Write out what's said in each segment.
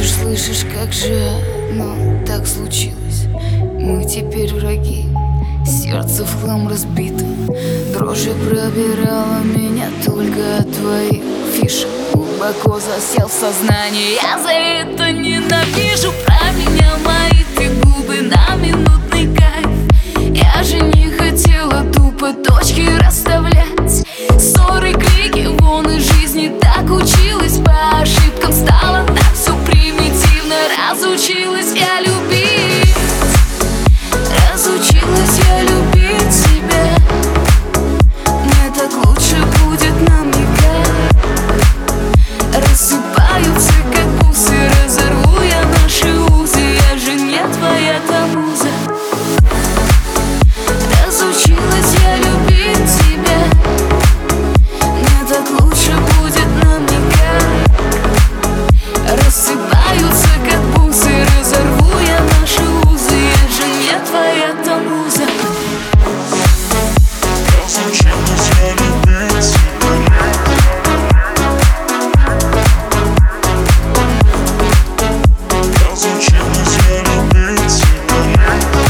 Слышишь, слышишь, как же, ну, так случилось. Мы теперь враги, сердце в хлам разбито. Дрожь пробирала меня только от твоих фишек. Глубоко засел в сознании, я за это ненавижу. Про меня мои ты губы на минутный кайф. Я же не хотела тупо точки расставлять. Ссоры, крики, вон из жизни так училась. По ошибкам стало так все примитивно. Разучилась я любить. Разучилась я любить себя. Мне так лучше будет нам никак. Рассыпаются как бусы, разорву я наши узы. Я же не твоя-то муза. Разучилась я любить тебя. Мне так лучше будет нам никак. Рассыпаются как бусы, разорву я наши узы. Я же не твоя-то муза. Разучилась я любить тебя. Разучилась я любить тебя.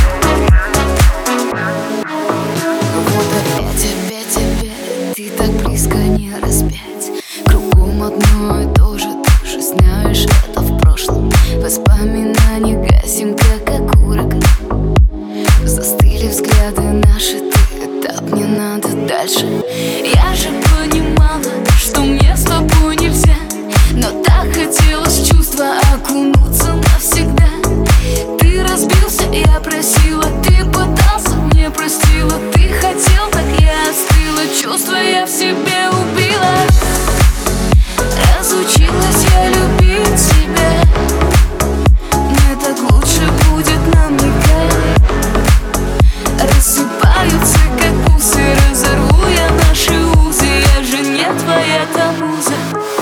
Вот опять, ты так близко, не распять. Кругом одно и то же, знаешь, это в прошлом. Воспоминания гасим, как окурок. Застыли взгляды наши, ты этап, не надо дальше. Я же понимала, что мне с тобой нельзя, но так хотелось в чувства окунуться навсегда. Ты разбился, я просила, ты пытался, не простила. Ты хотел, так я остыла, чувства я в себе убила. Разучилась я любить себя. Мне так лучше будет нам никак. Рассыпаются как бусы, разорву я наши узы. Я же не твоя-то муза.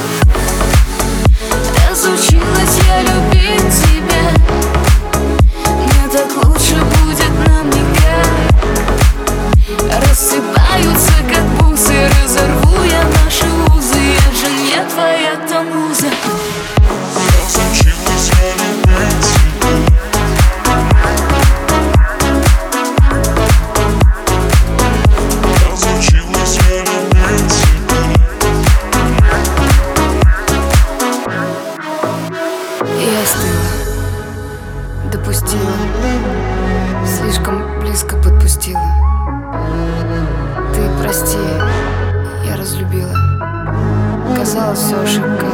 Разучилась я любить тебя. Мне так лучше будет нам никак. Рассыпаются как бусы, разорву я наши узы. Я же не твоя-то муза. Разучилась я любить тебя. Разучилась я любить тебя. Я остыла, допустила, слишком близко подпустила. Ты прости, я разлюбила. Казалось, все ошибка.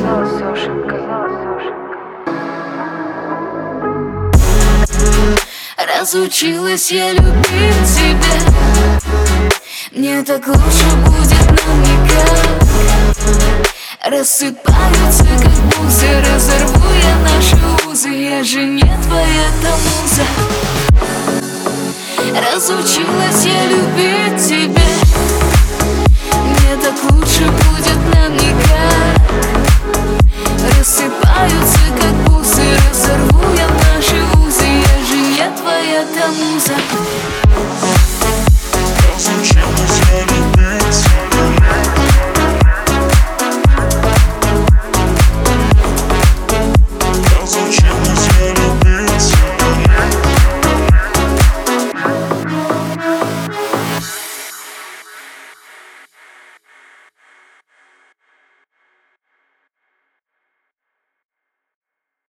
Разучилась я любить тебя. Мне так лучше будет нам никак. Рассыпаются как бусы, разорву я наши узы. Я же не твоя-то муза. Разучилась я любить тебя.